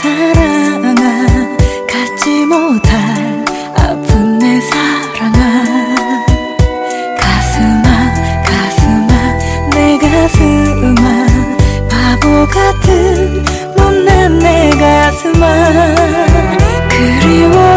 사랑아, 갖지 못할 아픈 내 사랑아. 가슴아 가슴아 내 가슴아, 바보 같은 못난 내 가슴아. 그리워